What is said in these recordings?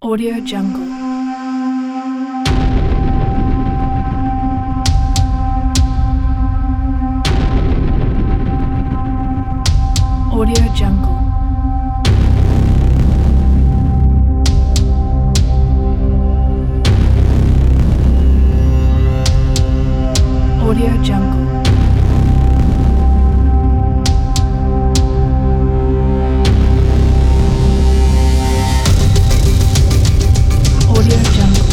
Audio Jungle. Audio Jungle. Audio Jungle. Audio Jungle.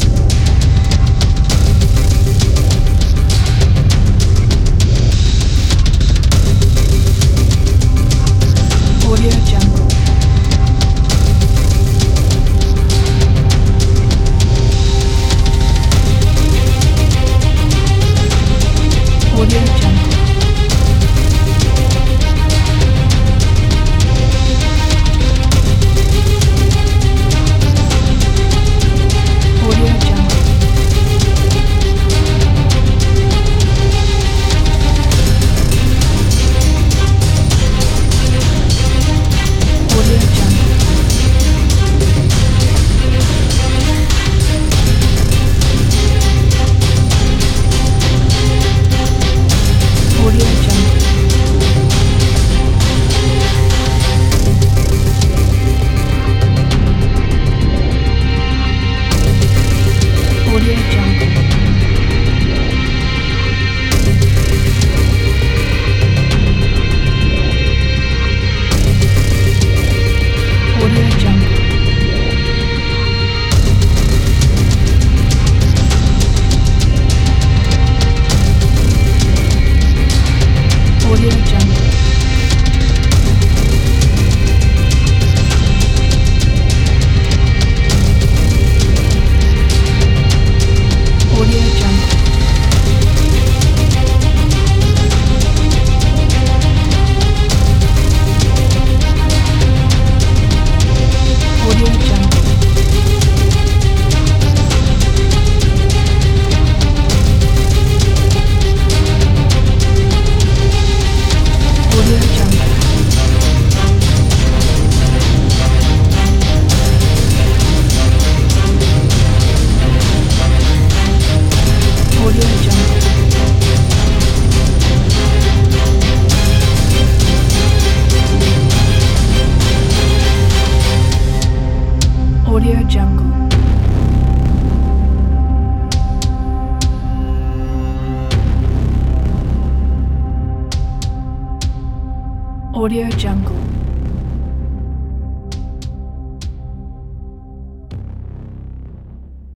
Audio Jungle. Audio Jungle. Audio Jungle. Audio Jungle. Audio Jungle. Audio Jungle. Audio Jungle. Audio Jungle. Audio Jungle. Audio Jungle. Audio Jungle. Audio Jungle. Audio Jungle. Audio Jungle.